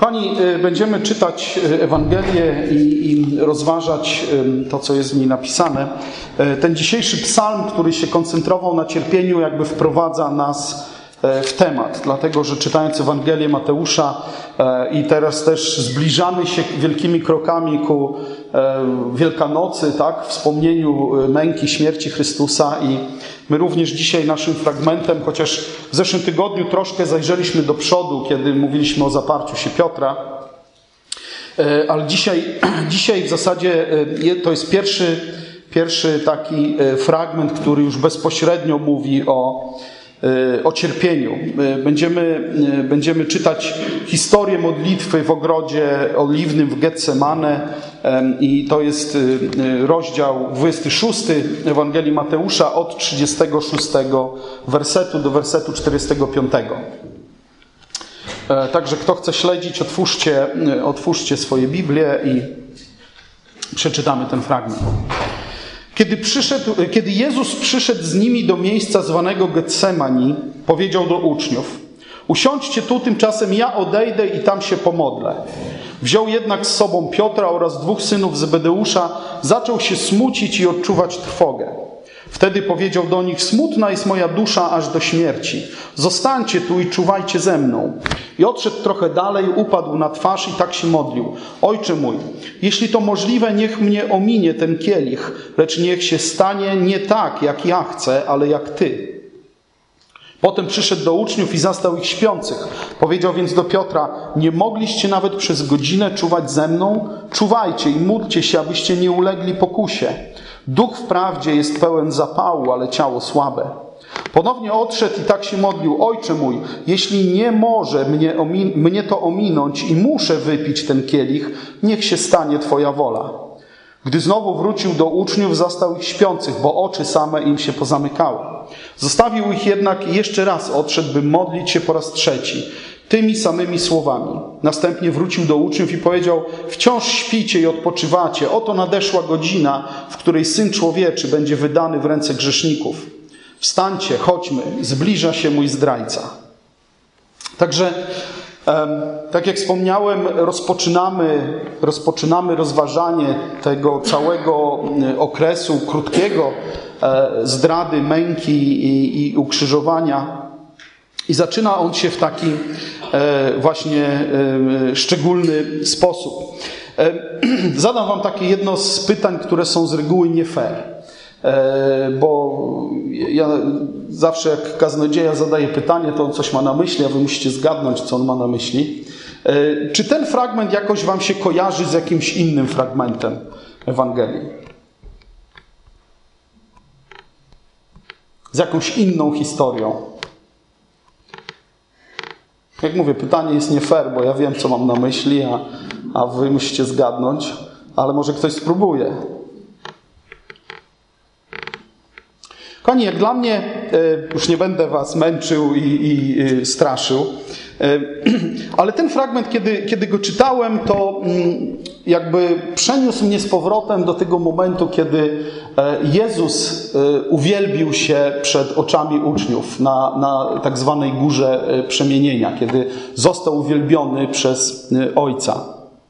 Kochani, będziemy czytać Ewangelię i rozważać to, co jest w niej napisane. Ten dzisiejszy psalm, który się koncentrował na cierpieniu, jakby wprowadza nas w temat. Dlatego, że czytając Ewangelię Mateusza i teraz też zbliżamy się wielkimi krokami ku Wielkanocy, tak? Wspomnieniu męki, śmierci Chrystusa. I my również dzisiaj naszym fragmentem, chociaż w zeszłym tygodniu troszkę zajrzeliśmy do przodu, kiedy mówiliśmy o zaparciu się Piotra, ale dzisiaj w zasadzie to jest pierwszy taki fragment, który już bezpośrednio mówi o cierpieniu. Będziemy czytać historię modlitwy w ogrodzie oliwnym w Getsemane i to jest rozdział 26 Ewangelii Mateusza od 36 wersetu do wersetu 45. Także kto chce śledzić, otwórzcie swoje Biblię i przeczytamy ten fragment. Kiedy Jezus przyszedł z nimi do miejsca zwanego Getsemani, powiedział do uczniów: usiądźcie tu, tymczasem ja odejdę i tam się pomodlę. Wziął jednak z sobą Piotra oraz 2 synów Zebedeusza, zaczął się smucić i odczuwać trwogę. Wtedy powiedział do nich: smutna jest moja dusza aż do śmierci. Zostańcie tu i czuwajcie ze mną. I odszedł trochę dalej, upadł na twarz i tak się modlił: Ojcze mój, jeśli to możliwe, niech mnie ominie ten kielich, lecz niech się stanie nie tak, jak ja chcę, ale jak Ty. Potem przyszedł do uczniów i zastał ich śpiących. Powiedział więc do Piotra: nie mogliście nawet przez godzinę czuwać ze mną? Czuwajcie i módlcie się, abyście nie ulegli pokusie. Duch wprawdzie jest pełen zapału, ale ciało słabe. Ponownie odszedł i tak się modlił: Ojcze mój, jeśli nie może mnie to ominąć i muszę wypić ten kielich, niech się stanie Twoja wola. Gdy znowu wrócił do uczniów, zastał ich śpiących, bo oczy same im się pozamykały. Zostawił ich jednak i jeszcze raz odszedł, by modlić się po raz trzeci, tymi samymi słowami. Następnie wrócił do uczniów i powiedział: wciąż śpicie i odpoczywacie. Oto nadeszła godzina, w której Syn Człowieczy będzie wydany w ręce grzeszników. Wstańcie, chodźmy, zbliża się mój zdrajca. Także, tak jak wspomniałem, rozpoczynamy rozważanie tego całego okresu krótkiego zdrady, męki i ukrzyżowania. I zaczyna on się w taki właśnie szczególny sposób. Zadam wam takie jedno z pytań, które są z reguły nie fair. Bo ja zawsze jak kaznodzieja zadaje pytanie, to on coś ma na myśli, a wy musicie zgadnąć, co on ma na myśli. Czy ten fragment jakoś wam się kojarzy z jakimś innym fragmentem Ewangelii? Z jakąś inną historią? Jak mówię, pytanie jest nie fair, bo ja wiem, co mam na myśli, a wy musicie zgadnąć, ale może ktoś spróbuje. Kochani, jak dla mnie, już nie będę was męczył i straszył, ale ten fragment, kiedy go czytałem, to jakby przeniósł mnie z powrotem do tego momentu, kiedy Jezus uwielbił się przed oczami uczniów na tak zwanej Górze Przemienienia, kiedy został uwielbiony przez Ojca.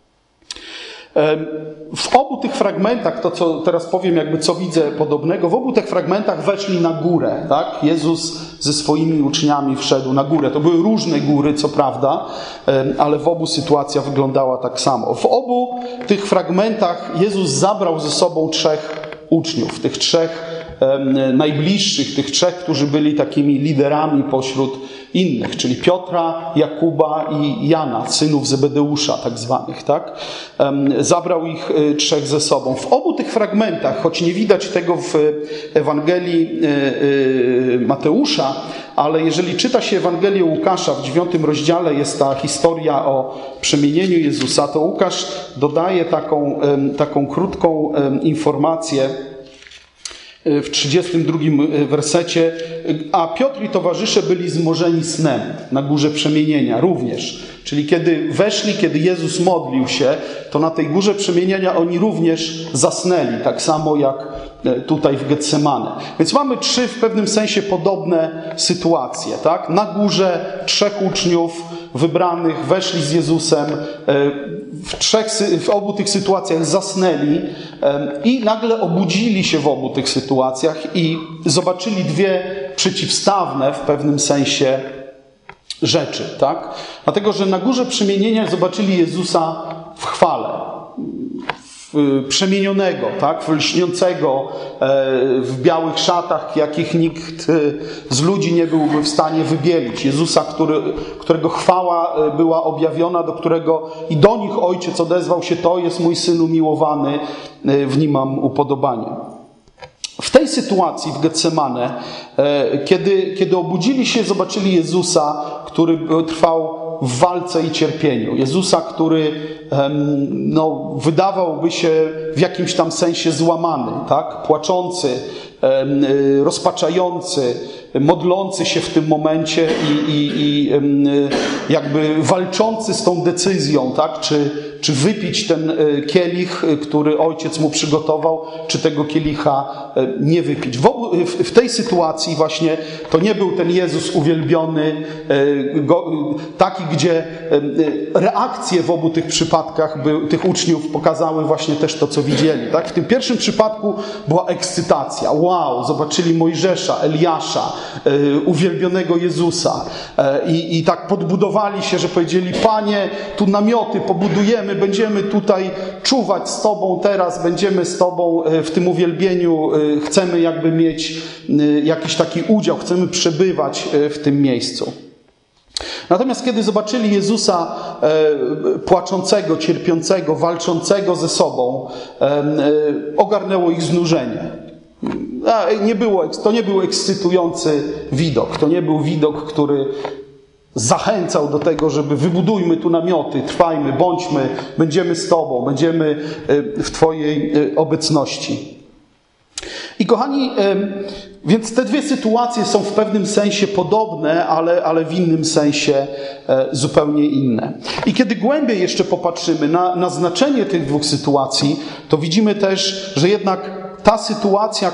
W obu tych fragmentach, to co teraz powiem, jakby co widzę podobnego, w obu tych fragmentach weszli na górę, tak? Jezus ze swoimi uczniami wszedł na górę. To były różne góry, co prawda, ale w obu sytuacja wyglądała tak samo. W obu tych fragmentach Jezus zabrał ze sobą 3 uczniów, tych 3 najbliższych, tych 3, którzy byli takimi liderami pośród innych, czyli Piotra, Jakuba i Jana, synów Zebedeusza tak zwanych, tak? Zabrał ich 3 ze sobą. W obu tych fragmentach, choć nie widać tego w Ewangelii Mateusza, ale jeżeli czyta się Ewangelię Łukasza, w 9 rozdziale jest ta historia o przemienieniu Jezusa, to Łukasz dodaje taką krótką informację w 32 wersecie: a Piotr i towarzysze byli zmorzeni snem na Górze Przemienienia również. Czyli kiedy weszli, kiedy Jezus modlił się, to na tej Górze Przemienienia oni również zasnęli, tak samo jak tutaj w Getsemane. Więc mamy 3 w pewnym sensie podobne sytuacje. Tak? Na górze 3 uczniów wybranych weszli z Jezusem, w obu tych sytuacjach zasnęli i nagle obudzili się w obu tych sytuacjach i zobaczyli 2 przeciwstawne w pewnym sensie rzeczy. Tak? Dlatego, że na górze przemienienia zobaczyli Jezusa w chwale. Przemienionego, tak? Lśniącego w białych szatach, jakich nikt z ludzi nie byłby w stanie wybielić. Jezusa, którego chwała była objawiona, do którego i do nich Ojciec odezwał się: to jest mój Syn umiłowany, w nim mam upodobanie. W tej sytuacji w Getsemane, kiedy obudzili się, zobaczyli Jezusa, który trwał w walce i cierpieniu. Jezusa, który wydawałby się w jakimś tam sensie złamany, tak? Płaczący, rozpaczający, modlący się w tym momencie i jakby walczący z tą decyzją, tak? Czy wypić ten kielich, który Ojciec mu przygotował, czy tego kielicha nie wypić. W tej sytuacji właśnie to nie był ten Jezus uwielbiony, taki, gdzie reakcje w obu tych przypadkach tych uczniów pokazały właśnie też to, co widzieli. Tak? W tym pierwszym przypadku była ekscytacja. Wow, zobaczyli Mojżesza, Eliasza, uwielbionego Jezusa. I tak podbudowali się, że powiedzieli: Panie, tu namioty pobudujemy, będziemy tutaj czuwać z Tobą teraz, będziemy z Tobą w tym uwielbieniu, chcemy jakby mieć jakiś taki udział, chcemy przebywać w tym miejscu. Natomiast kiedy zobaczyli Jezusa płaczącego, cierpiącego, walczącego ze sobą, ogarnęło ich znużenie. To nie był ekscytujący widok. To nie był widok, który zachęcał do tego, żeby wybudujmy tu namioty, trwajmy, bądźmy, będziemy z Tobą, będziemy w Twojej obecności. I kochani, więc te 2 sytuacje są w pewnym sensie podobne, ale w innym sensie zupełnie inne. I kiedy głębiej jeszcze popatrzymy na znaczenie tych 2 sytuacji, to widzimy też, że jednak ta sytuacja,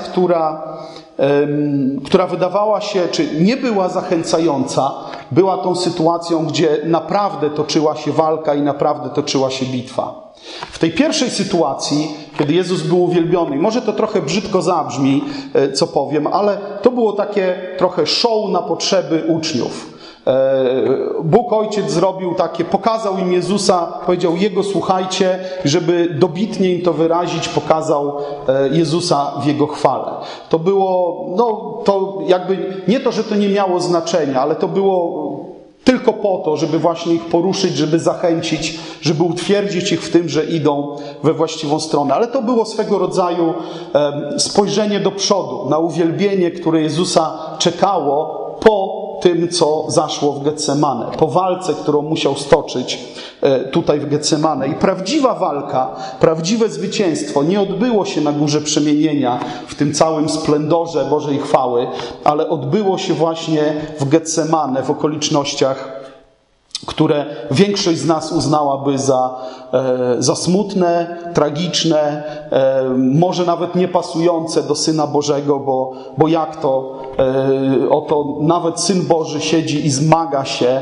która wydawała się, czy nie była zachęcająca, była tą sytuacją, gdzie naprawdę toczyła się walka i naprawdę toczyła się bitwa. W tej pierwszej sytuacji, kiedy Jezus był uwielbiony, może to trochę brzydko zabrzmi, co powiem, ale to było takie trochę show na potrzeby uczniów. Bóg Ojciec zrobił takie, pokazał im Jezusa, powiedział: Jego słuchajcie, żeby dobitnie im to wyrazić, pokazał Jezusa w Jego chwale. To było, to jakby, nie to, że to nie miało znaczenia, ale to było tylko po to, żeby właśnie ich poruszyć, żeby zachęcić, żeby utwierdzić ich w tym, że idą we właściwą stronę. Ale to było swego rodzaju spojrzenie do przodu, na uwielbienie, które Jezusa czekało po tym, co zaszło w Getsemane, po walce, którą musiał stoczyć tutaj w Getsemane. I prawdziwa walka, prawdziwe zwycięstwo nie odbyło się na Górze Przemienienia w tym całym splendorze Bożej chwały, ale odbyło się właśnie w Getsemane, w okolicznościach, które większość z nas uznałaby za smutne, tragiczne, może nawet niepasujące do Syna Bożego, bo jak to, oto nawet Syn Boży siedzi i zmaga się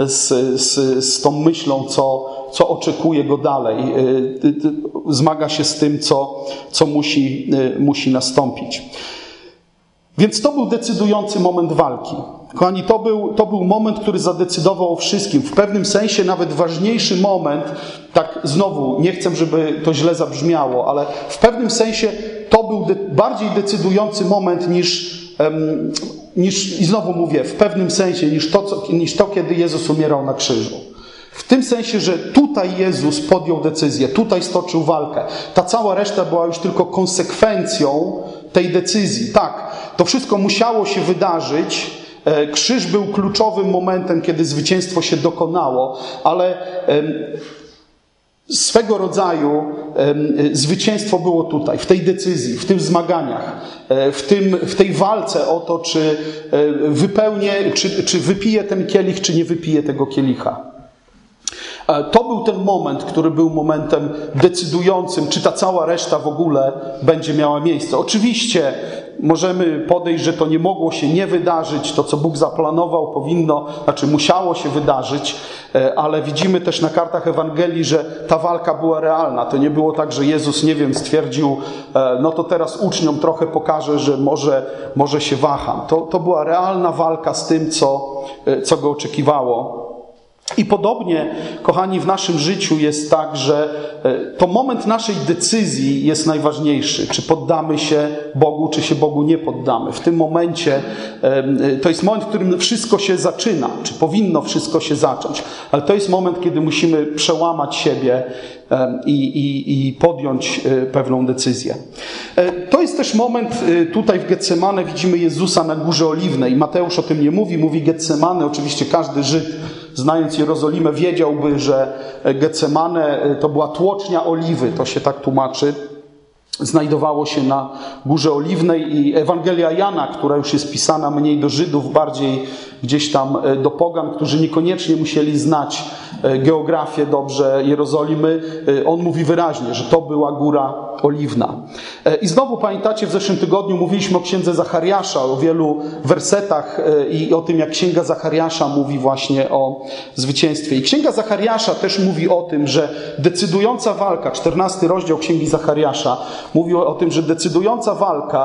z tą myślą, co oczekuje go dalej. Zmaga się z tym, co musi nastąpić. Więc to był decydujący moment walki. Kochani, to był moment, który zadecydował o wszystkim. W pewnym sensie nawet ważniejszy moment, tak znowu, nie chcę, żeby to źle zabrzmiało, ale w pewnym sensie to był bardziej decydujący moment niż, i znowu mówię, w pewnym sensie niż to, kiedy Jezus umierał na krzyżu. W tym sensie, że tutaj Jezus podjął decyzję, tutaj stoczył walkę. Ta cała reszta była już tylko konsekwencją tej decyzji. Tak, to wszystko musiało się wydarzyć. Krzyż był kluczowym momentem, kiedy zwycięstwo się dokonało, ale swego rodzaju zwycięstwo było tutaj, w tej decyzji, w tych zmaganiach, w tej walce o to, czy wypełnię, czy wypiję ten kielich, czy nie wypiję tego kielicha. To był ten moment, który był momentem decydującym, czy ta cała reszta w ogóle będzie miała miejsce. Oczywiście możemy podejść, że to nie mogło się nie wydarzyć, to co Bóg zaplanował musiało się wydarzyć, ale widzimy też na kartach Ewangelii, że ta walka była realna. To nie było tak, że Jezus, stwierdził, no to teraz uczniom trochę pokażę, że może się waham. To była realna walka z tym, co go oczekiwało. I podobnie, kochani, w naszym życiu jest tak, że to moment naszej decyzji jest najważniejszy. Czy poddamy się Bogu, czy się Bogu nie poddamy. W tym momencie to jest moment, w którym wszystko się zaczyna, czy powinno wszystko się zacząć. Ale to jest moment, kiedy musimy przełamać siebie i podjąć pewną decyzję. To jest też moment, tutaj w Getsemane widzimy Jezusa na Górze Oliwnej. Mateusz o tym nie mówi, mówi Getsemane. Oczywiście każdy Żyd, znając Jerozolimę, wiedziałby, że Getsemane to była tłocznia oliwy, to się tak tłumaczy. Znajdowało się na Górze Oliwnej i Ewangelia Jana, która już jest pisana mniej do Żydów, bardziej gdzieś tam do pogan, którzy niekoniecznie musieli znać geografię dobrze Jerozolimy, on mówi wyraźnie, że to była Góra Oliwna. I znowu pamiętacie, w zeszłym tygodniu mówiliśmy o księdze Zachariasza, o wielu wersetach i o tym, jak księga Zachariasza mówi właśnie o zwycięstwie. I księga Zachariasza też mówi o tym, że decydująca walka, 14 rozdział księgi Zachariasza, mówi o tym, że decydująca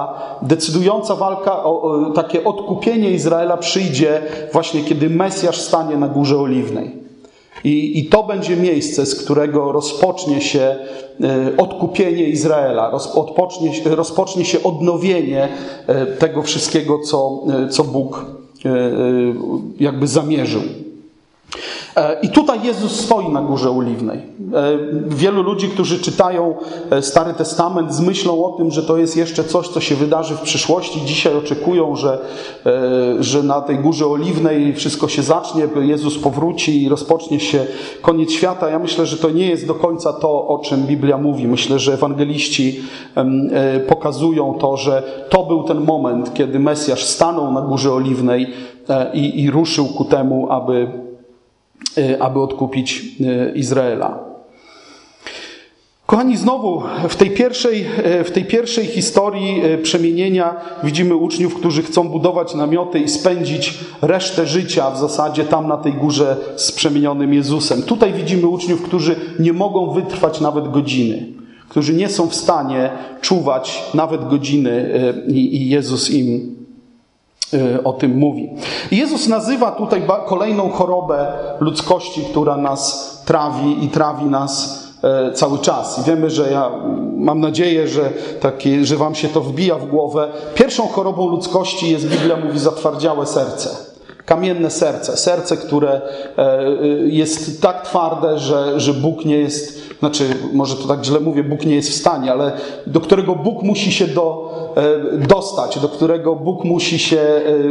walka o takie odkupienie Izraela przyjdzie właśnie, kiedy Mesjasz stanie na Górze Oliwnej. I to będzie miejsce, z którego rozpocznie się odkupienie Izraela, rozpocznie się odnowienie tego wszystkiego, co Bóg jakby zamierzył. I tutaj Jezus stoi na Górze Oliwnej. Wielu ludzi, którzy czytają Stary Testament, z myślą o tym, że to jest jeszcze coś, co się wydarzy w przyszłości. Dzisiaj oczekują, że na tej Górze Oliwnej wszystko się zacznie, Jezus powróci i rozpocznie się koniec świata. Ja myślę, że to nie jest do końca to, o czym Biblia mówi. Myślę, że ewangeliści pokazują to, że to był ten moment, kiedy Mesjasz stanął na Górze Oliwnej i ruszył ku temu, aby odkupić Izraela. Kochani, znowu w tej pierwszej historii przemienienia widzimy uczniów, którzy chcą budować namioty i spędzić resztę życia w zasadzie tam na tej górze z przemienionym Jezusem. Tutaj widzimy uczniów, którzy nie mogą wytrwać nawet godziny, którzy nie są w stanie czuwać nawet godziny i Jezus im o tym mówi. Jezus nazywa tutaj kolejną chorobę ludzkości, która nas trawi i trawi nas cały czas. I wiemy, że mam nadzieję, że wam się to wbija w głowę. Pierwszą chorobą ludzkości jest, Biblia mówi, zatwardziałe serce. Kamienne serce. Serce, które jest tak twarde, że Bóg nie jest, może to tak źle mówię, Bóg nie jest w stanie, ale do którego Bóg musi się dostać, do którego Bóg musi się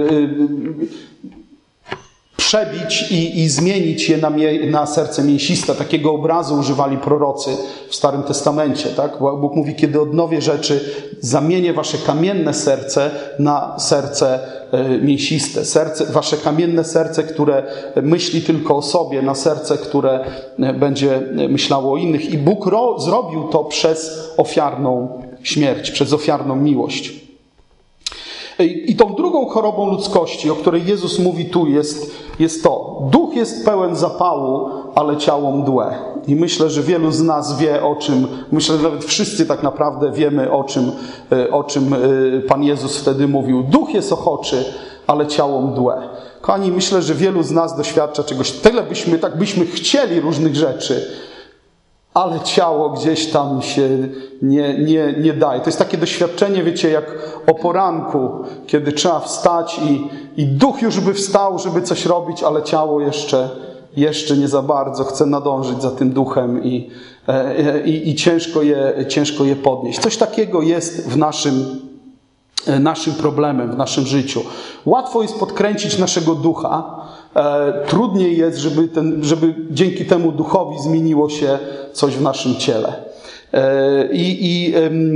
przebić i zmienić je na serce mięsiste. Takiego obrazu używali prorocy w Starym Testamencie. Tak? Bóg mówi, kiedy odnowię rzeczy, zamienię wasze kamienne serce na serce mięsiste. Wasze kamienne serce, które myśli tylko o sobie, na serce, które będzie myślało o innych. I Bóg zrobił to przez ofiarną śmierć, przez ofiarną miłość. I tą drugą chorobą ludzkości, o której Jezus mówi tu, jest to. Duch jest pełen zapału, ale ciało mdłe. I myślę, że wielu z nas wie o czym, myślę, że nawet wszyscy tak naprawdę wiemy o czym Pan Jezus wtedy mówił. Duch jest ochoczy, ale ciało mdłe. Kochani, myślę, że wielu z nas doświadcza czegoś. Tyle byśmy chcieli różnych rzeczy, ale ciało gdzieś tam się nie daje. To jest takie doświadczenie, wiecie, jak o poranku, kiedy trzeba wstać i duch już by wstał, żeby coś robić, ale ciało jeszcze nie za bardzo chce nadążyć za tym duchem i ciężko je podnieść. Coś takiego jest w naszym problemem, w naszym życiu. Łatwo jest podkręcić naszego ducha, trudniej jest, żeby dzięki temu duchowi zmieniło się coś w naszym ciele. I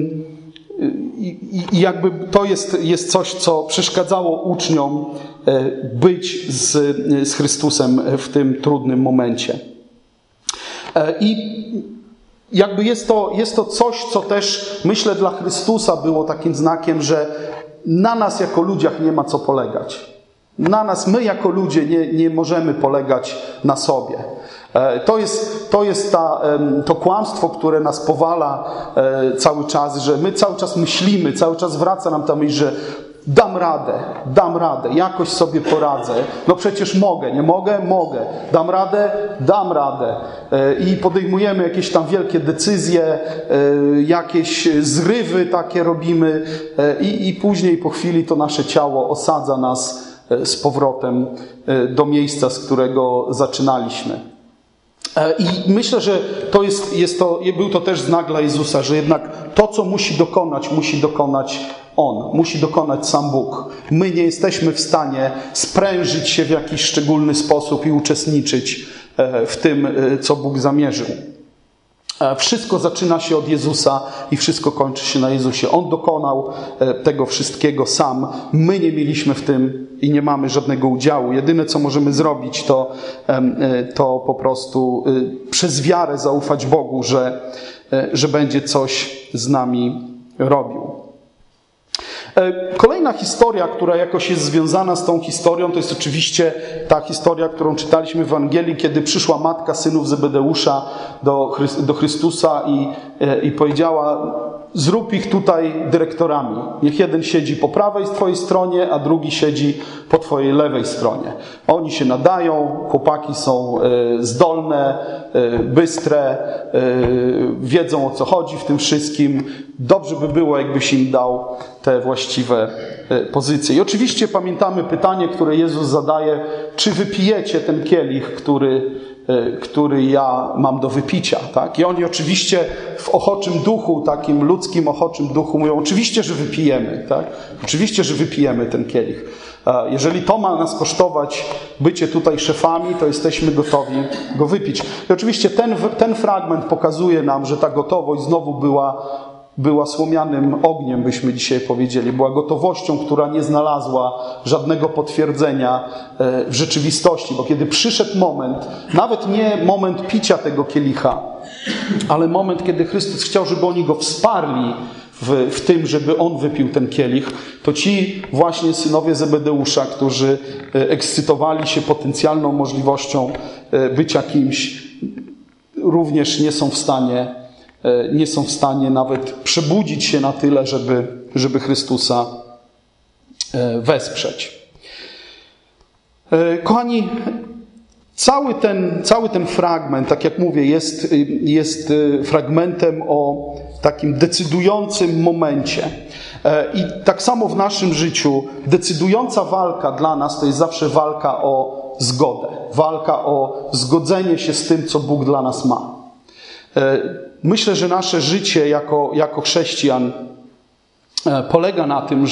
jakby to jest coś, co przeszkadzało uczniom być z Chrystusem w tym trudnym momencie. I jakby jest to coś, co też, myślę, dla Chrystusa było takim znakiem, że na nas jako ludziach nie ma co polegać. Na nas, my jako ludzie nie możemy polegać na sobie. To jest to kłamstwo, które nas powala cały czas, że my cały czas myślimy, cały czas wraca nam ta myśl, że dam radę, jakoś sobie poradzę. No przecież mogę, nie mogę? Mogę. Dam radę. I podejmujemy jakieś tam wielkie decyzje, jakieś zrywy takie robimy i później po chwili to nasze ciało osadza nas z powrotem do miejsca, z którego zaczynaliśmy. I myślę, że był to też znak dla Jezusa, że jednak to, co musi dokonać On, musi dokonać sam Bóg. My nie jesteśmy w stanie sprężyć się w jakiś szczególny sposób i uczestniczyć w tym, co Bóg zamierzył. Wszystko zaczyna się od Jezusa i wszystko kończy się na Jezusie. On dokonał tego wszystkiego sam. My nie mieliśmy w tym i nie mamy żadnego udziału. Jedyne, co możemy zrobić, to po prostu przez wiarę zaufać Bogu, że będzie coś z nami robił. Kolejna historia, która jakoś jest związana z tą historią, to jest oczywiście ta historia, którą czytaliśmy w Ewangelii, kiedy przyszła matka synów Zebedeusza do Chrystusa i powiedziała: zrób ich tutaj dyrektorami. Niech jeden siedzi po prawej twojej stronie, a drugi siedzi po twojej lewej stronie. Oni się nadają, chłopaki są zdolne, bystre, wiedzą, o co chodzi w tym wszystkim. Dobrze by było, jakbyś im dał te właściwe pozycje. I oczywiście pamiętamy pytanie, które Jezus zadaje: czy wypijecie ten kielich, który ja mam do wypicia, tak? I oni oczywiście w ochoczym duchu, takim ludzkim ochoczym duchu mówią: oczywiście, że wypijemy, tak? Oczywiście, że wypijemy ten kielich. Jeżeli to ma nas kosztować bycie tutaj szefami, to jesteśmy gotowi go wypić. I oczywiście ten fragment pokazuje nam, że ta gotowość znowu była słomianym ogniem, byśmy dzisiaj powiedzieli. Była gotowością, która nie znalazła żadnego potwierdzenia w rzeczywistości. Bo kiedy przyszedł moment, nawet nie moment picia tego kielicha, ale moment, kiedy Chrystus chciał, żeby oni go wsparli w tym, żeby on wypił ten kielich, to ci właśnie synowie Zebedeusza, którzy ekscytowali się potencjalną możliwością bycia kimś, również nie są w stanie nawet przebudzić się na tyle, żeby Chrystusa wesprzeć. Kochani, cały ten fragment, tak jak mówię, jest fragmentem o takim decydującym momencie. I tak samo w naszym życiu decydująca walka dla nas to jest zawsze walka o zgodę. Walka o zgodzenie się z tym, co Bóg dla nas ma. Myślę, że nasze życie jako chrześcijan polega na tym,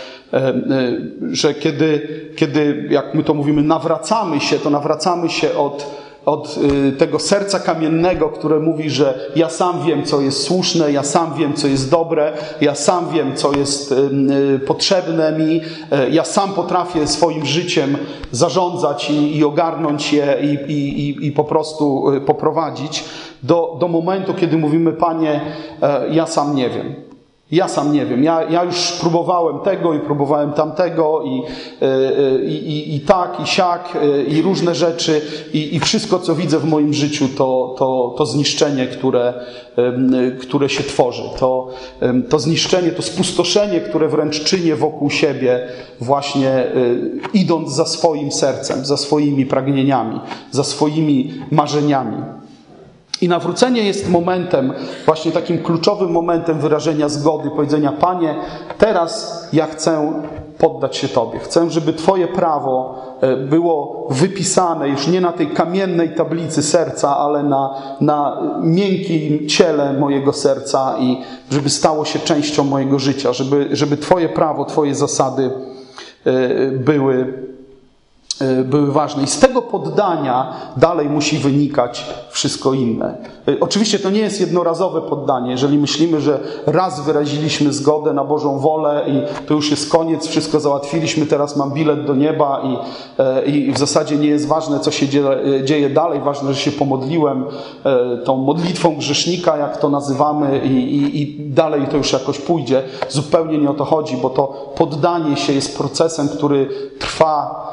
że kiedy, jak my to mówimy, nawracamy się od tego serca kamiennego, które mówi, że ja sam wiem, co jest słuszne, ja sam wiem, co jest dobre, ja sam wiem, co jest potrzebne mi, ja sam potrafię swoim życiem zarządzać i ogarnąć je i po prostu poprowadzić, do momentu, kiedy mówimy: Panie, ja sam nie wiem. Ja już próbowałem tego i próbowałem tamtego i tak, i siak, i różne rzeczy i wszystko, co widzę w moim życiu, to zniszczenie, które się tworzy. To zniszczenie, to spustoszenie, które wręcz czynię wokół siebie, właśnie idąc za swoim sercem, za swoimi pragnieniami, za swoimi marzeniami. I nawrócenie jest momentem, właśnie takim kluczowym momentem wyrażenia zgody, powiedzenia: Panie, teraz ja chcę poddać się Tobie. Chcę, żeby Twoje prawo było wypisane już nie na tej kamiennej tablicy serca, ale na miękkim ciele mojego serca i żeby stało się częścią mojego życia, żeby Twoje prawo, Twoje zasady były ważne. I z tego poddania dalej musi wynikać wszystko inne. Oczywiście to nie jest jednorazowe poddanie. Jeżeli myślimy, że raz wyraziliśmy zgodę na Bożą wolę i to już jest koniec, wszystko załatwiliśmy, teraz mam bilet do nieba i w zasadzie nie jest ważne, co się dzieje dalej. Ważne, że się pomodliłem tą modlitwą grzesznika, jak to nazywamy, i dalej to już jakoś pójdzie. Zupełnie nie o to chodzi, bo to poddanie się jest procesem, który trwa,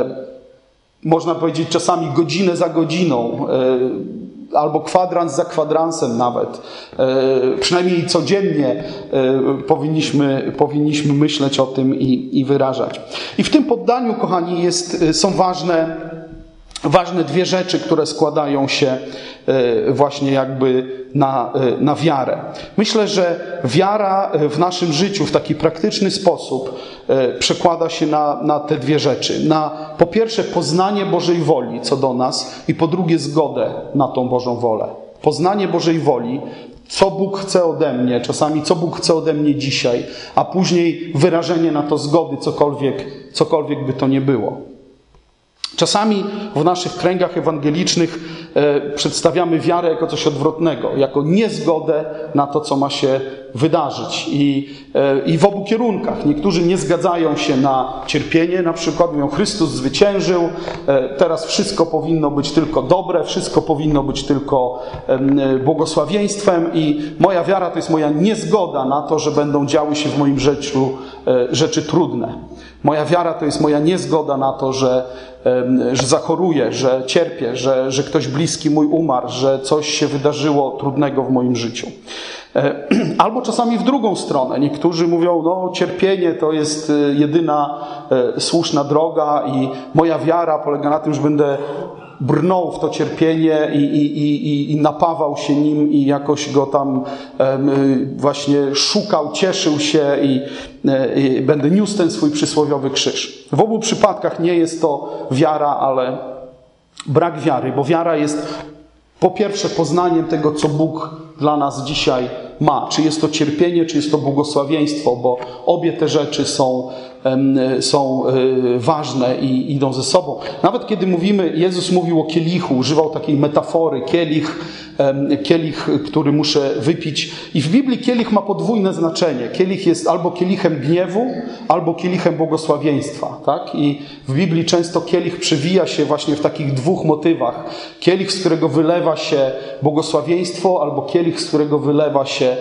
można powiedzieć, czasami godzinę za godziną, albo kwadrans za kwadransem nawet. Przynajmniej codziennie powinniśmy myśleć o tym i wyrażać. I w tym poddaniu, kochani, są ważne dwie rzeczy, które składają się właśnie jakby na wiarę. Myślę, że wiara w naszym życiu w taki praktyczny sposób przekłada się na te dwie rzeczy. Na po pierwsze poznanie Bożej woli co do nas i po drugie zgodę na tą Bożą wolę. Poznanie Bożej woli, co Bóg chce ode mnie, czasami co Bóg chce ode mnie dzisiaj, a później wyrażenie na to zgody, cokolwiek by to nie było. Czasami w naszych kręgach ewangelicznych przedstawiamy wiarę jako coś odwrotnego, jako niezgodę na to, co ma się wydarzyć. I w obu kierunkach. Niektórzy nie zgadzają się na cierpienie, na przykład mówią, Chrystus zwyciężył, teraz wszystko powinno być tylko dobre, wszystko powinno być tylko błogosławieństwem i moja wiara to jest moja niezgoda na to, że będą działy się w moim życiu rzeczy trudne. Moja wiara to jest moja niezgoda na to, że zachoruję, że cierpię, że ktoś bliski mój umarł, że coś się wydarzyło trudnego w moim życiu. Albo czasami w drugą stronę. Niektórzy mówią, no cierpienie to jest jedyna słuszna droga i moja wiara polega na tym, że będę brnął w to cierpienie i napawał się nim i jakoś go tam właśnie szukał, cieszył się i będę niósł ten swój przysłowiowy krzyż. W obu przypadkach nie jest to wiara, ale brak wiary, bo wiara jest po pierwsze poznaniem tego, co Bóg dla nas dzisiaj ma. Czy jest to cierpienie, czy jest to błogosławieństwo, bo obie te rzeczy są ważne i idą ze sobą. Nawet kiedy Jezus mówił o kielichu, używał takiej metafory, kielich, który muszę wypić. I w Biblii kielich ma podwójne znaczenie. Kielich jest albo kielichem gniewu, albo kielichem błogosławieństwa. Tak? I w Biblii często kielich przewija się właśnie w takich dwóch motywach. Kielich, z którego wylewa się błogosławieństwo, albo kielich, z którego wylewa się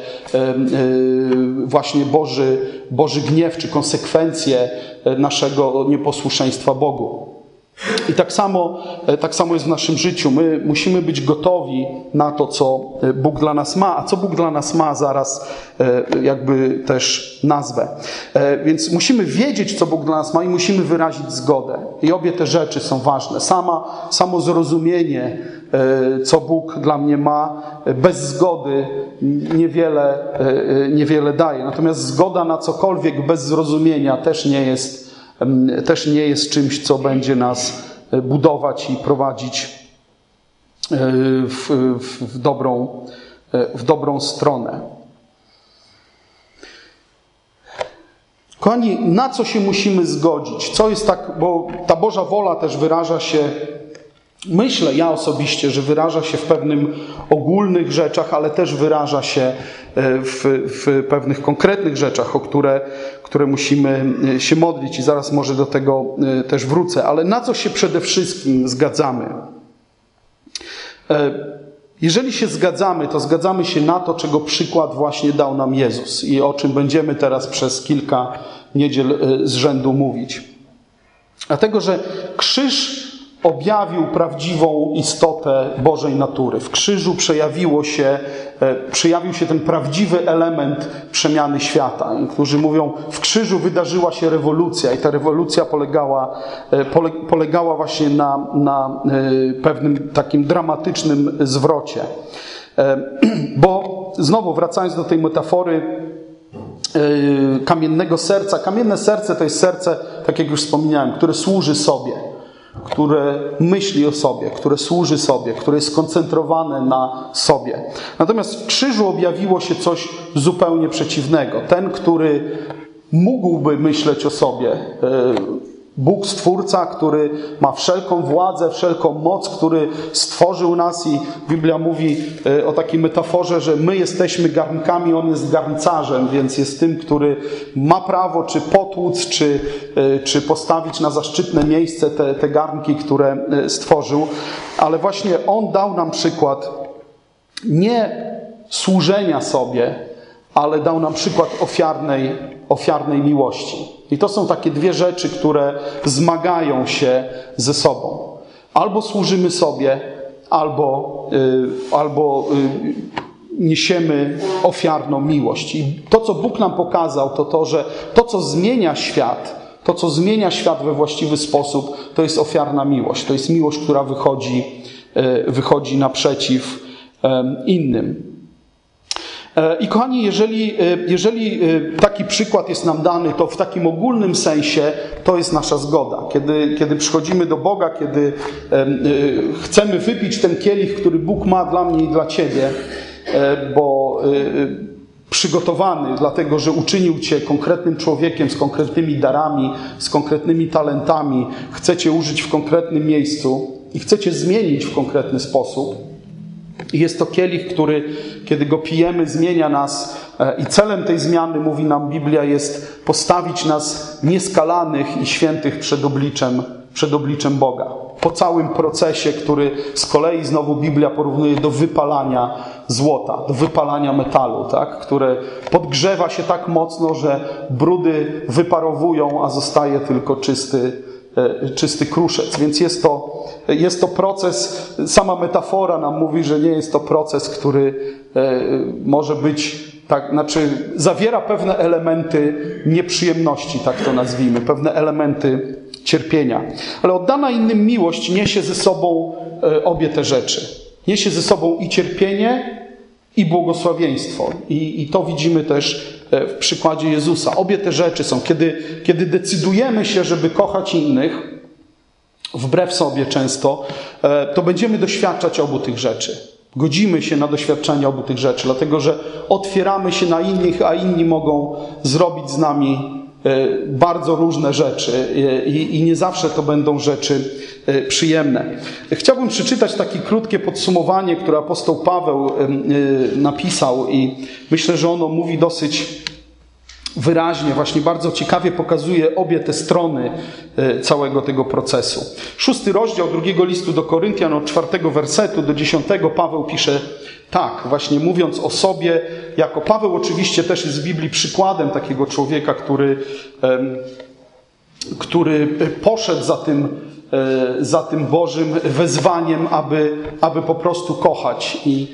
właśnie Boży gniew, czy konsekwencje naszego nieposłuszeństwa Bogu. I tak samo jest w naszym życiu. My musimy być gotowi na to, co Bóg dla nas ma, a co Bóg dla nas ma, zaraz jakby też nazwę. Więc musimy wiedzieć, co Bóg dla nas ma i musimy wyrazić zgodę. I obie te rzeczy są ważne. Samo zrozumienie, co Bóg dla mnie ma, bez zgody niewiele daje. Natomiast zgoda na cokolwiek bez zrozumienia też nie jest czymś, co będzie nas budować i prowadzić w dobrą stronę. Kochani, na co się musimy zgodzić? Co jest tak, bo ta Boża wola też wyraża się, myślę ja osobiście, że wyraża się w pewnym ogólnych rzeczach, ale też wyraża się w pewnych konkretnych rzeczach, o które musimy się modlić i zaraz może do tego też wrócę. Ale na co się przede wszystkim zgadzamy? Jeżeli się zgadzamy, to zgadzamy się na to, czego przykład właśnie dał nam Jezus i o czym będziemy teraz przez kilka niedziel z rzędu mówić. Dlatego, że krzyż objawił prawdziwą istotę Bożej natury. W krzyżu przejawił się ten prawdziwy element przemiany świata. Niektórzy mówią, w krzyżu wydarzyła się rewolucja i ta rewolucja polegała właśnie na pewnym takim dramatycznym zwrocie. Bo znowu wracając do tej metafory kamiennego serca. Kamienne serce to jest serce, tak jak już wspomniałem, które służy sobie, które myśli o sobie, które służy sobie, które jest skoncentrowane na sobie. Natomiast w krzyżu objawiło się coś zupełnie przeciwnego. Ten, który mógłby myśleć o sobie, Bóg Stwórca, który ma wszelką władzę, wszelką moc, który stworzył nas i Biblia mówi o takiej metaforze, że my jesteśmy garnkami, On jest garncarzem, więc jest tym, który ma prawo czy potłuc, czy postawić na zaszczytne miejsce te garnki, które stworzył. Ale właśnie On dał nam przykład nie służenia sobie, ale dał nam przykład ofiarnej miłości. I to są takie dwie rzeczy, które zmagają się ze sobą. Albo służymy sobie, albo niesiemy ofiarną miłość. I to, co Bóg nam pokazał, to to, że to, co zmienia świat we właściwy sposób, to jest ofiarna miłość. To jest miłość, która wychodzi naprzeciw innym. I kochani, jeżeli taki przykład jest nam dany, to w takim ogólnym sensie to jest nasza zgoda. Kiedy przychodzimy do Boga, kiedy chcemy wypić ten kielich, który Bóg ma dla mnie i dla Ciebie, bo przygotowany, dlatego że uczynił Cię konkretnym człowiekiem, z konkretnymi darami, z konkretnymi talentami, chce Cię użyć w konkretnym miejscu i chce Cię zmienić w konkretny sposób. I jest to kielich, który, kiedy go pijemy, zmienia nas i celem tej zmiany, mówi nam Biblia, jest postawić nas nieskalanych i świętych przed obliczem Boga. Po całym procesie, który z kolei znowu Biblia porównuje do wypalania złota, do wypalania metalu, tak? Które podgrzewa się tak mocno, że brudy wyparowują, a zostaje tylko czysty kruszec. Więc jest to proces, sama metafora nam mówi, że nie jest to proces, który może być, zawiera pewne elementy nieprzyjemności, tak to nazwijmy, pewne elementy cierpienia. Ale oddana innym miłość niesie ze sobą obie te rzeczy. Niesie ze sobą i cierpienie, i błogosławieństwo. I to widzimy też w przykładzie Jezusa. Obie te rzeczy są. Kiedy decydujemy się, żeby kochać innych, wbrew sobie często, to będziemy doświadczać obu tych rzeczy. Godzimy się na doświadczenie obu tych rzeczy, dlatego że otwieramy się na innych, a inni mogą zrobić z nami bardzo różne rzeczy i nie zawsze to będą rzeczy przyjemne. Chciałbym przeczytać takie krótkie podsumowanie, które apostoł Paweł napisał i myślę, że ono mówi dosyć wyraźnie, właśnie bardzo ciekawie pokazuje obie te strony całego tego procesu. 6 rozdział 2 listu do Koryntian od 4 wersetu do 10 Paweł pisze tak, właśnie mówiąc o sobie, jako Paweł oczywiście też jest w Biblii przykładem takiego człowieka, który poszedł za tym Bożym wezwaniem, aby po prostu kochać i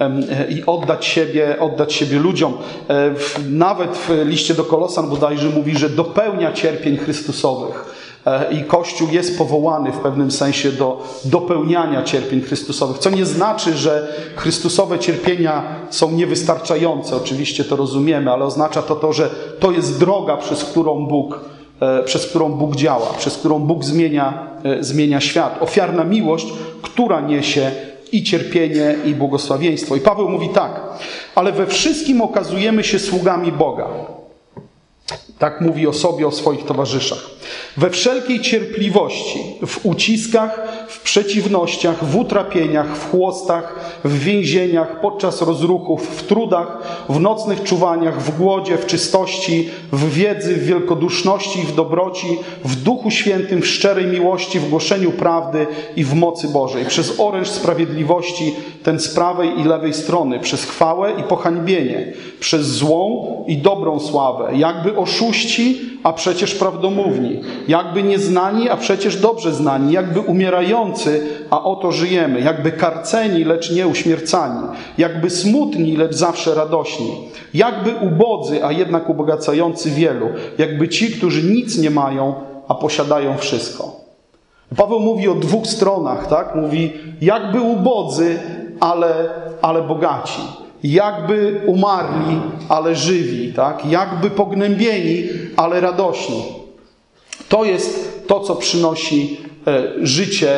oddać siebie ludziom. Nawet w liście do Kolosan bodajże mówi, że dopełnia cierpień Chrystusowych. I Kościół jest powołany w pewnym sensie do dopełniania cierpień Chrystusowych. Co nie znaczy, że Chrystusowe cierpienia są niewystarczające. Oczywiście to rozumiemy, ale oznacza to, że to jest droga, przez którą Bóg działa, przez którą Bóg zmienia świat. Ofiarna miłość, która niesie i cierpienie, i błogosławieństwo. I Paweł mówi tak, ale we wszystkim okazujemy się sługami Boga. Tak mówi o sobie, o swoich towarzyszach. We wszelkiej cierpliwości, w uciskach, w przeciwnościach, w utrapieniach, w chłostach, w więzieniach, podczas rozruchów, w trudach, w nocnych czuwaniach, w głodzie, w czystości, w wiedzy, w wielkoduszności i w dobroci, w Duchu Świętym, w szczerej miłości, w głoszeniu prawdy i w mocy Bożej. Przez oręż sprawiedliwości, ten z prawej i lewej strony, przez chwałę i pohańbienie, przez złą i dobrą sławę, jakby oszuści, a przecież prawdomówni, jakby nieznani, a przecież dobrze znani, jakby umierający, a oto żyjemy, jakby karceni, lecz nie uśmiercani, jakby smutni, lecz zawsze radośni, jakby ubodzy, a jednak ubogacający wielu, jakby ci, którzy nic nie mają, a posiadają wszystko. Paweł mówi o dwóch stronach, tak? Mówi jakby ubodzy, ale bogaci. Jakby umarli, ale żywi, tak? Jakby pognębieni, ale radośni. To jest to, co przynosi życie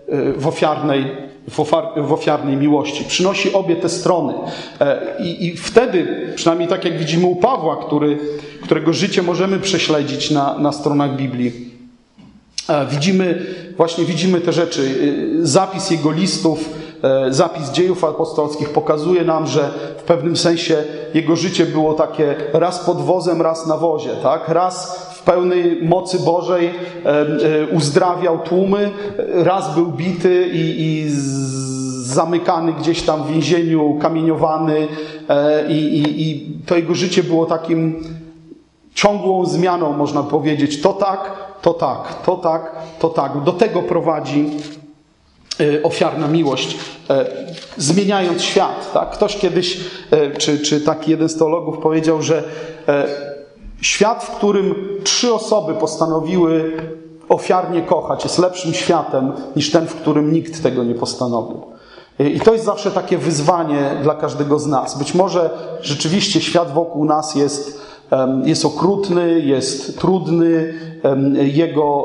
w ofiarnej miłości. Przynosi obie te strony. I wtedy, przynajmniej tak jak widzimy u Pawła, którego życie możemy prześledzić na stronach Biblii, Widzimy te rzeczy. Zapis jego listów, zapis dziejów apostolskich pokazuje nam, że w pewnym sensie jego życie było takie raz pod wozem, raz na wozie. Tak? Raz w pełnej mocy Bożej uzdrawiał tłumy, raz był bity i zamykany gdzieś tam w więzieniu, kamieniowany i to jego życie było takim ciągłą zmianą, można powiedzieć. To tak, to tak, to tak, to tak. Do tego prowadzi ofiarna miłość, zmieniając świat. Tak? Ktoś kiedyś, czy taki jeden z teologów powiedział, że świat, w którym 3 osoby postanowiły ofiarnie kochać, jest lepszym światem niż ten, w którym nikt tego nie postanowił. I to jest zawsze takie wyzwanie dla każdego z nas. Być może rzeczywiście świat wokół nas jest okrutny, jest trudny, jego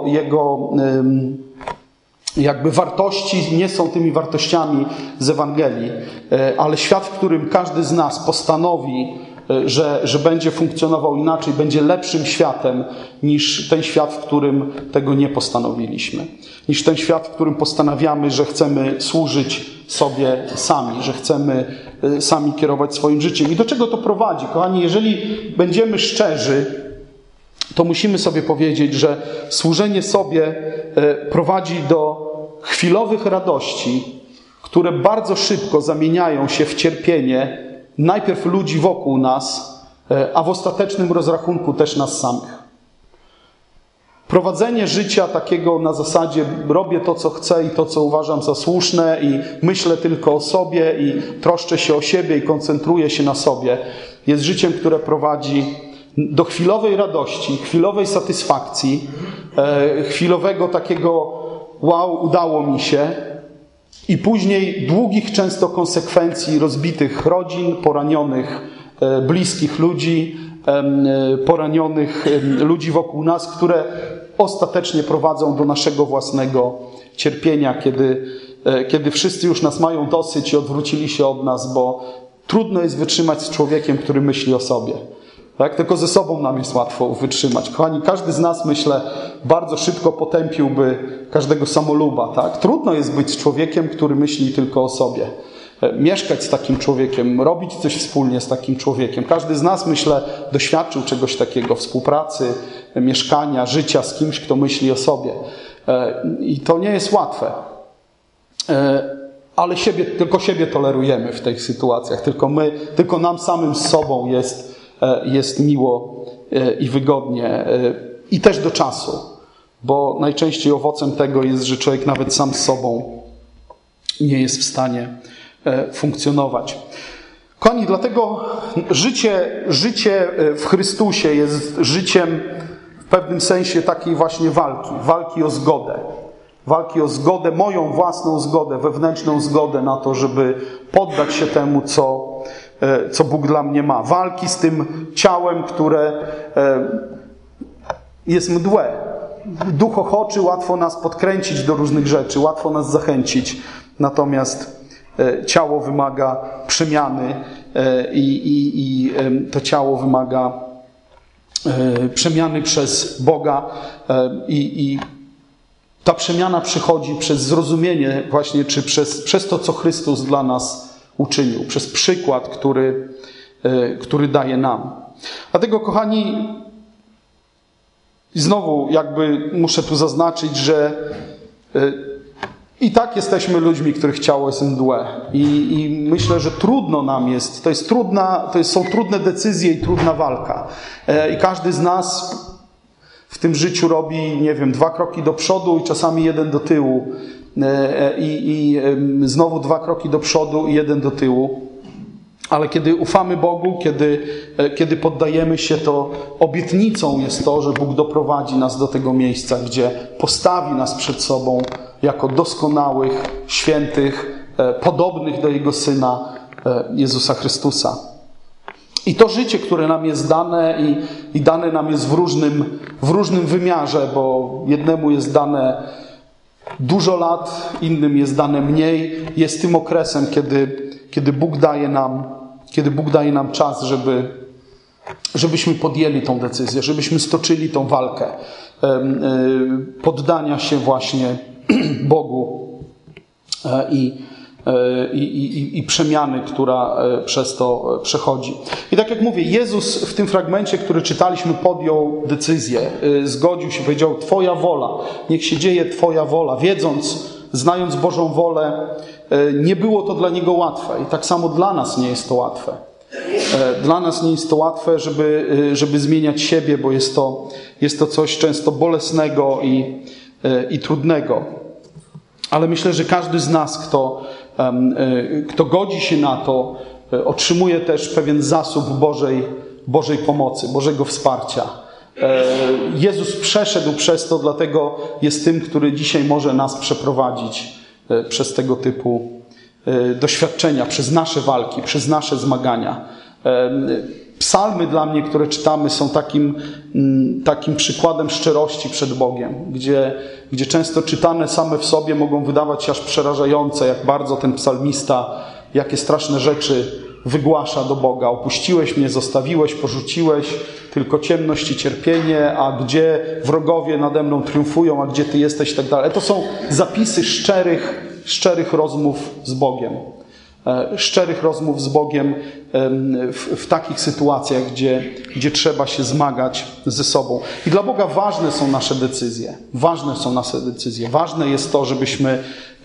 jakby wartości nie są tymi wartościami z Ewangelii, ale świat, w którym każdy z nas postanowi, że będzie funkcjonował inaczej, będzie lepszym światem niż ten świat, w którym tego nie postanowiliśmy. Niż ten świat, w którym postanawiamy, że chcemy służyć sobie sami, że chcemy sami kierować swoim życiem. I do czego to prowadzi? Kochani, jeżeli będziemy szczerzy, to musimy sobie powiedzieć, że służenie sobie prowadzi do chwilowych radości, które bardzo szybko zamieniają się w cierpienie najpierw ludzi wokół nas, a w ostatecznym rozrachunku też nas samych. Prowadzenie życia takiego na zasadzie robię to, co chcę i to, co uważam za słuszne i myślę tylko o sobie i troszczę się o siebie i koncentruję się na sobie, jest życiem, które prowadzi do chwilowej radości, chwilowej satysfakcji, chwilowego takiego wow, udało mi się i później długich często konsekwencji rozbitych rodzin, poranionych bliskich ludzi, poranionych ludzi wokół nas, które ostatecznie prowadzą do naszego własnego cierpienia, kiedy wszyscy już nas mają dosyć i odwrócili się od nas, bo trudno jest wytrzymać z człowiekiem, który myśli o sobie. Tak? Tylko ze sobą nam jest łatwo wytrzymać. Kochani, każdy z nas, myślę, bardzo szybko potępiłby każdego samoluba. Tak? Trudno jest być z człowiekiem, który myśli tylko o sobie. Mieszkać z takim człowiekiem, robić coś wspólnie z takim człowiekiem. Każdy z nas, myślę, doświadczył czegoś takiego, współpracy, mieszkania, życia z kimś, kto myśli o sobie. I to nie jest łatwe. Ale tylko siebie tolerujemy w tych sytuacjach. Tylko nam samym z sobą jest miło i wygodnie. I też do czasu. Bo najczęściej owocem tego jest, że człowiek nawet sam z sobą nie jest w stanie funkcjonować. Kochani, dlatego życie w Chrystusie jest życiem w pewnym sensie takiej właśnie walki o zgodę. Walki o zgodę, moją własną zgodę, wewnętrzną zgodę na to, żeby poddać się temu, co Bóg dla mnie ma. Walki z tym ciałem, które jest mdłe. Duch ochoczy, łatwo nas podkręcić do różnych rzeczy, łatwo nas zachęcić. Natomiast ciało wymaga przemiany i to ciało wymaga przemiany przez Boga i ta przemiana przychodzi przez zrozumienie właśnie, czy przez to, co Chrystus dla nas uczynił, przez przykład, który daje nam. Dlatego, kochani, znowu jakby muszę tu zaznaczyć, że i tak jesteśmy ludźmi, których ciało jest mdłe. I myślę, że trudno nam jest. Są trudne decyzje i trudna walka. I każdy z nas w tym życiu robi, 2 kroki do przodu i czasami 1 do tyłu. I znowu 2 kroki do przodu i 1 do tyłu. Ale kiedy ufamy Bogu, kiedy poddajemy się, to obietnicą jest to, że Bóg doprowadzi nas do tego miejsca, gdzie postawi nas przed sobą jako doskonałych, świętych, podobnych do Jego Syna Jezusa Chrystusa. I to życie, które nam jest dane i dane nam jest w różnym wymiarze, bo jednemu jest dane dużo lat, innym jest dane mniej, jest tym okresem, kiedy Bóg daje nam czas, żebyśmy podjęli tą decyzję, żebyśmy stoczyli tą walkę. poddania się właśnie Bogu i przemiany, która przez to przechodzi. I tak jak mówię, Jezus w tym fragmencie, który czytaliśmy, podjął decyzję, zgodził się, powiedział: Twoja wola, niech się dzieje Twoja wola. Znając Bożą wolę, nie było to dla Niego łatwe. I tak samo dla nas nie jest to łatwe. Dla nas nie jest to łatwe, żeby zmieniać siebie, bo jest to coś często bolesnego i trudnego. Ale myślę, że każdy z nas, kto godzi się na to, otrzymuje też pewien zasób Bożej pomocy, Bożego wsparcia. Jezus przeszedł przez to, dlatego jest tym, który dzisiaj może nas przeprowadzić przez tego typu doświadczenia, przez nasze walki, przez nasze zmagania. Psalmy dla mnie, które czytamy, są takim przykładem szczerości przed Bogiem, gdzie często czytane same w sobie mogą wydawać się aż przerażające, jak bardzo ten psalmista, jakie straszne rzeczy wygłasza do Boga. Opuściłeś mnie, zostawiłeś, porzuciłeś, tylko ciemność i cierpienie, a gdzie wrogowie nade mną triumfują, a gdzie Ty jesteś i tak dalej. To są zapisy szczerych rozmów z Bogiem. Szczerych rozmów z Bogiem w takich sytuacjach, gdzie trzeba się zmagać ze sobą. I dla Boga ważne są nasze decyzje. Ważne jest to, żebyśmy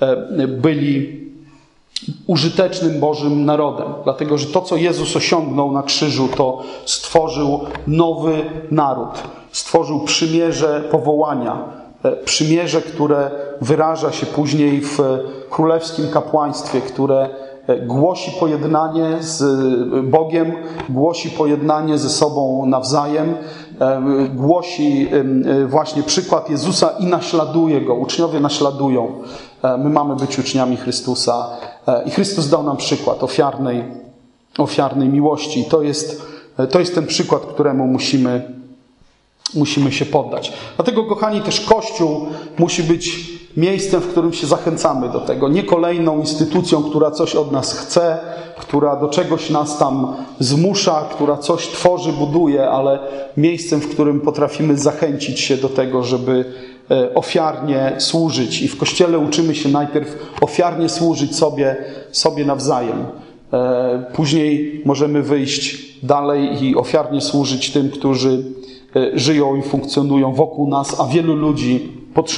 byli użytecznym Bożym narodem. Dlatego, że to, co Jezus osiągnął na krzyżu, to stworzył nowy naród. Stworzył przymierze powołania. Przymierze, które wyraża się później w królewskim kapłaństwie, które głosi pojednanie z Bogiem, głosi pojednanie ze sobą nawzajem, głosi właśnie przykład Jezusa i naśladuje Go. Uczniowie naśladują. My mamy być uczniami Chrystusa i Chrystus dał nam przykład ofiarnej miłości. To jest ten przykład, któremu musimy się poddać. Dlatego, kochani, też Kościół musi być miejscem, w którym się zachęcamy do tego. Nie kolejną instytucją, która coś od nas chce, która do czegoś nas tam zmusza, która coś tworzy, buduje, ale miejscem, w którym potrafimy zachęcić się do tego, żeby ofiarnie służyć. I w Kościele uczymy się najpierw ofiarnie służyć sobie nawzajem. Później możemy wyjść dalej i ofiarnie służyć tym, którzy żyją i funkcjonują wokół nas, a wielu ludzi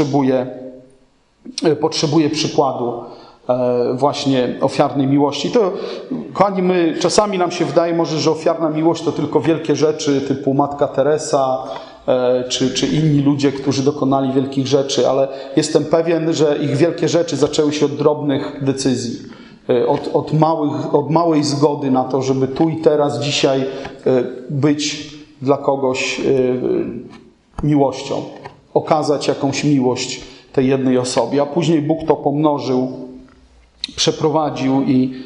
potrzebuje przykładu właśnie ofiarnej miłości. To, kochani, czasami nam się wydaje może, że ofiarna miłość to tylko wielkie rzeczy typu Matka Teresa czy inni ludzie, którzy dokonali wielkich rzeczy, ale jestem pewien, że ich wielkie rzeczy zaczęły się od drobnych decyzji. Od małej zgody na to, żeby tu i teraz, dzisiaj być dla kogoś miłością. Okazać jakąś miłość tej jednej osobie, a później Bóg to pomnożył, przeprowadził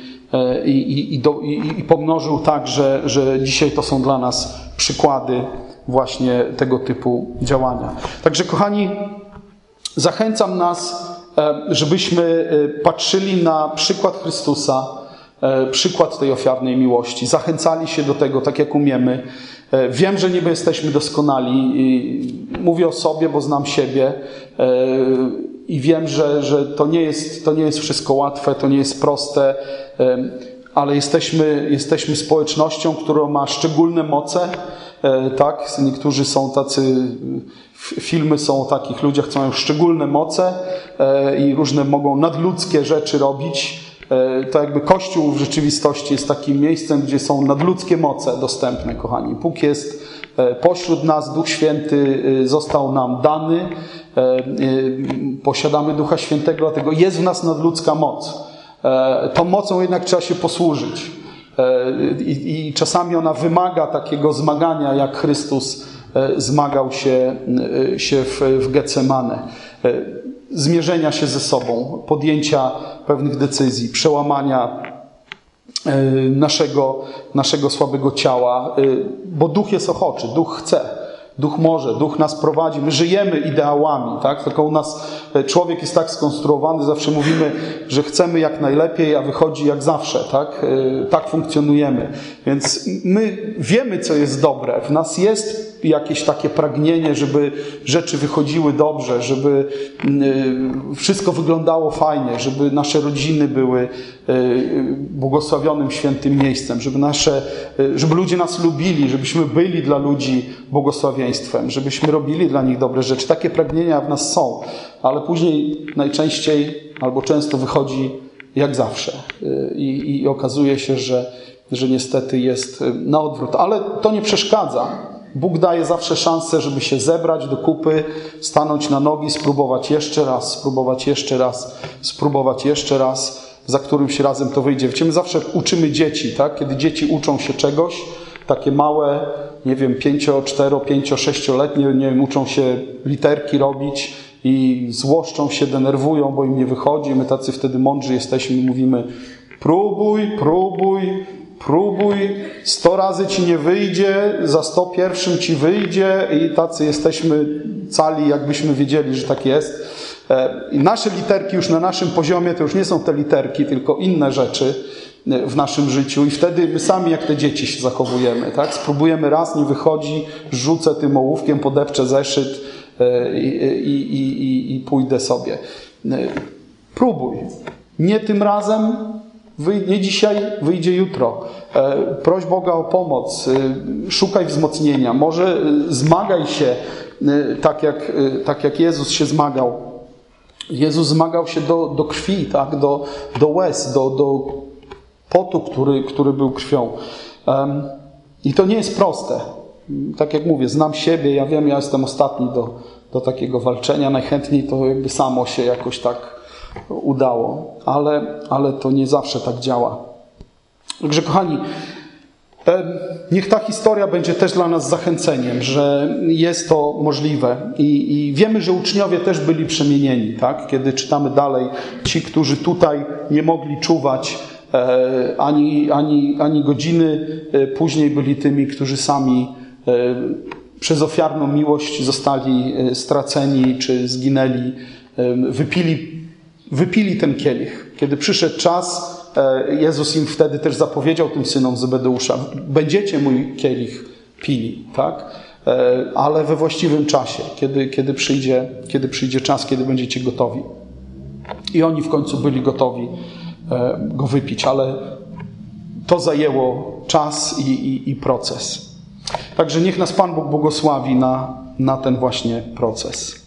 i pomnożył tak, że dzisiaj to są dla nas przykłady właśnie tego typu działania. Także, kochani, zachęcam nas, żebyśmy patrzyli na przykład Chrystusa, przykład tej ofiarnej miłości. Zachęcali się do tego tak, jak umiemy. Wiem, że nie jesteśmy doskonali. Mówię o sobie, bo znam siebie. I wiem, że to nie jest wszystko łatwe, to nie jest proste, ale jesteśmy społecznością, która ma szczególne moce. Tak? Niektórzy są tacy, filmy są o takich ludziach, co mają szczególne moce i różne mogą nadludzkie rzeczy robić. To jakby Kościół w rzeczywistości jest takim miejscem, gdzie są nadludzkie moce dostępne, kochani. Bóg jest pośród nas, Duch Święty został nam dany, posiadamy Ducha Świętego, dlatego jest w nas nadludzka moc. Tą mocą jednak trzeba się posłużyć. I czasami ona wymaga takiego zmagania, jak Chrystus zmagał się w Getsemane. Zmierzenia się ze sobą, podjęcia pewnych decyzji, przełamania naszego słabego ciała, bo Duch jest ochoczy, Duch chce, Duch może, Duch nas prowadzi. My żyjemy ideałami, tak? Tylko u nas człowiek jest tak skonstruowany, zawsze mówimy, że chcemy jak najlepiej, a wychodzi jak zawsze, tak? Tak funkcjonujemy. Więc my wiemy, co jest dobre. W nas jest jakieś takie pragnienie, żeby rzeczy wychodziły dobrze, żeby wszystko wyglądało fajnie, żeby nasze rodziny były błogosławionym, świętym miejscem, żeby ludzie nas lubili, żebyśmy byli dla ludzi błogosławieństwem, żebyśmy robili dla nich dobre rzeczy. Takie pragnienia w nas są, ale później najczęściej albo często wychodzi jak zawsze i okazuje się, że niestety jest na odwrót. Ale to nie przeszkadza. Bóg daje zawsze szansę, żeby się zebrać do kupy, stanąć na nogi, spróbować jeszcze raz, spróbować jeszcze raz, spróbować jeszcze raz, za którymś razem to wyjdzie. Wiecie, my zawsze uczymy dzieci, tak? Kiedy dzieci uczą się czegoś, takie małe, nie wiem, 5, 4, 5, 6-letnie, nie wiem, uczą się literki robić i złoszczą się, denerwują, bo im nie wychodzi. My tacy wtedy mądrzy jesteśmy i mówimy: próbuj, 100 razy ci nie wyjdzie, za 101 ci wyjdzie i tacy jesteśmy cali, jakbyśmy wiedzieli, że tak jest. I nasze literki już na naszym poziomie to już nie są te literki, tylko inne rzeczy w naszym życiu i wtedy my sami jak te dzieci się zachowujemy, tak? Spróbujemy raz, nie wychodzi, rzucę tym ołówkiem, podepczę zeszyt i pójdę sobie. Próbuj. Nie tym razem, nie dzisiaj, wyjdzie jutro. Proś Boga o pomoc, szukaj wzmocnienia. Może zmagaj się tak jak Jezus się zmagał. Jezus zmagał się do krwi, tak? do łez, do potu, który był krwią. I to nie jest proste. Tak jak mówię, znam siebie, ja wiem, ja jestem ostatni do takiego walczenia. Najchętniej to jakby samo się jakoś tak udało, ale to nie zawsze tak działa. Także kochani, niech ta historia będzie też dla nas zachęceniem, że jest to możliwe i wiemy, że uczniowie też byli przemienieni, tak? Kiedy czytamy dalej, ci, którzy tutaj nie mogli czuwać ani godziny, później byli tymi, którzy sami przez ofiarną miłość zostali straceni czy zginęli, wypili ten kielich. Kiedy przyszedł czas, Jezus im wtedy też zapowiedział tym synom Zebedeusza: będziecie mój kielich pili, tak? Ale we właściwym czasie, kiedy przyjdzie czas, kiedy będziecie gotowi. I oni w końcu byli gotowi go wypić, ale to zajęło czas i proces. Także niech nas Pan Bóg błogosławi na ten właśnie proces.